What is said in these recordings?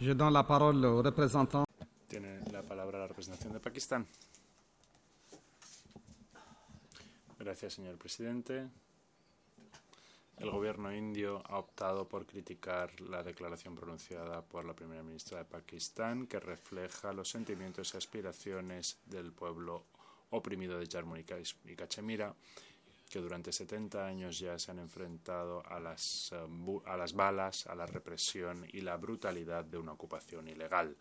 Je donne la parole au représentant. Tiene la palabra la representación de Pakistán. Gracias, señor presidente. El gobierno indio ha optado por criticar la declaración pronunciada por la primera ministra de Pakistán, que refleja los sentimientos y aspiraciones del pueblo oprimido de Jammu y Cachemira, que durante 70 años ya se han enfrentado a las balas, a la represión y la brutalidad de una ocupación ilegal.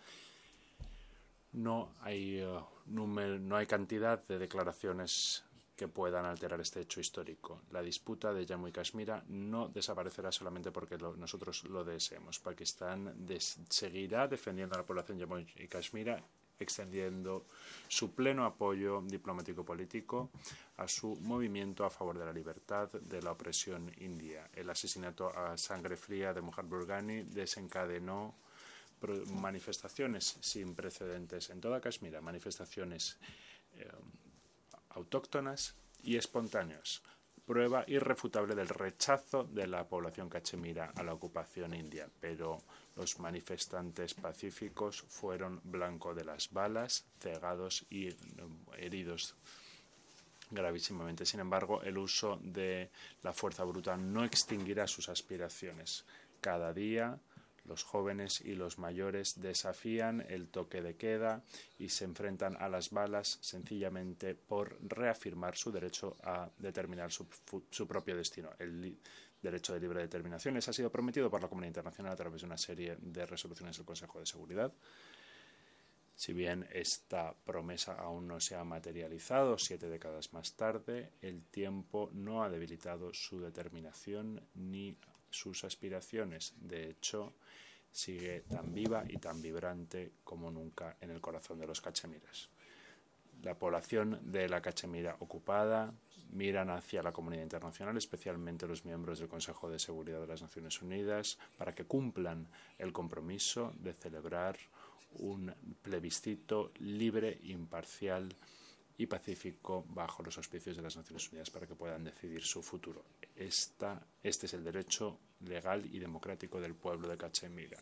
No hay cantidad de declaraciones que puedan alterar este hecho histórico. La disputa de Jammu y Kashmir no desaparecerá solamente porque nosotros lo deseemos. Pakistán seguirá defendiendo a la población de Jammu y Kashmir, extendiendo su pleno apoyo diplomático-político a su movimiento a favor de la libertad de la opresión india. El asesinato a sangre fría de Muhammad Burgani desencadenó manifestaciones sin precedentes en toda Kashmir, manifestaciones autóctonas y espontáneas, prueba irrefutable del rechazo de la población cachemira a la ocupación india, pero los manifestantes pacíficos fueron blanco de las balas, cegados y heridos gravísimamente. Sin embargo, el uso de la fuerza bruta no extinguirá sus aspiraciones. Cada día los jóvenes y los mayores desafían el toque de queda y se enfrentan a las balas sencillamente por reafirmar su derecho a determinar su propio destino. El derecho de libre determinación les ha sido prometido por la comunidad internacional a través de una serie de resoluciones del Consejo de Seguridad. Si bien esta promesa aún no se ha materializado 7 décadas más tarde, el tiempo no ha debilitado su determinación ni sus aspiraciones. De hecho, sigue tan viva y tan vibrante como nunca en el corazón de los cachemires. La población de la Cachemira ocupada miran hacia la comunidad internacional, especialmente los miembros del Consejo de Seguridad de las Naciones Unidas, para que cumplan el compromiso de celebrar un plebiscito libre, imparcial y pacífico bajo los auspicios de las Naciones Unidas para que puedan decidir su futuro. Este es el derecho legal y democrático del pueblo de Cachemira.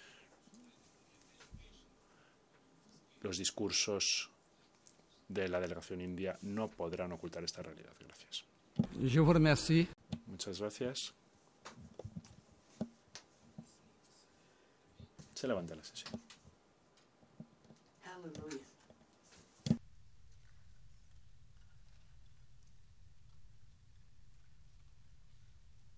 Los discursos de la delegación india no podrán ocultar esta realidad. Gracias. Je vous remercie. Muchas gracias. Se levanta la sesión. Hallelujah.